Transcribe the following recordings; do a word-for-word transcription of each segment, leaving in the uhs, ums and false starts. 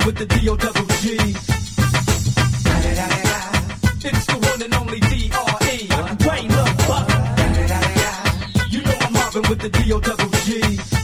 with the D O double G. It's the one and only D R E. Wayne Love Buck. You know I'm mobbing with the D O double G.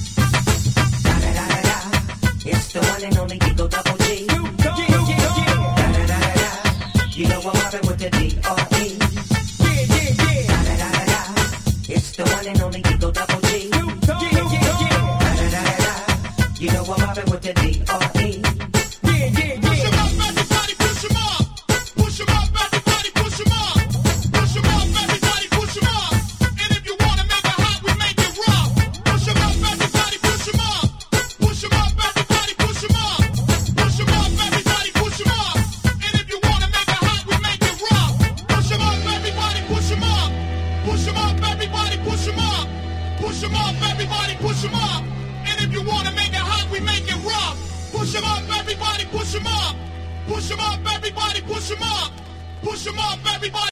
It's the one and only D O double G. Yeah, yeah, yeah. You know I'm mobbing with the D R E. Yeah, yeah, yeah. It's the one and only D O double G. Yeah, yeah, yeah. You know I'm mobbing with the D R E. Yeah, yeah, Push 'em yeah. up, everybody, push 'em up. Push 'em up, everybody, push 'em up. Push 'em up, everybody, push 'em up. And if you wanna make it hot, we make it rough. Push 'em up, everybody, push 'em up. Push 'em up, everybody, push 'em up. Push 'em up, everybody, push 'em up. And if you wanna make it hot, we make it rough. Push 'em up, everybody, push 'em up. Push 'em up, everybody, push 'em up. Push 'em up, everybody, push 'em up. And if you wanna make it hot, we make it rough. Push 'em up, everybody, push 'em up. Push 'em up, everybody, push 'em up. Push 'em up, everybody.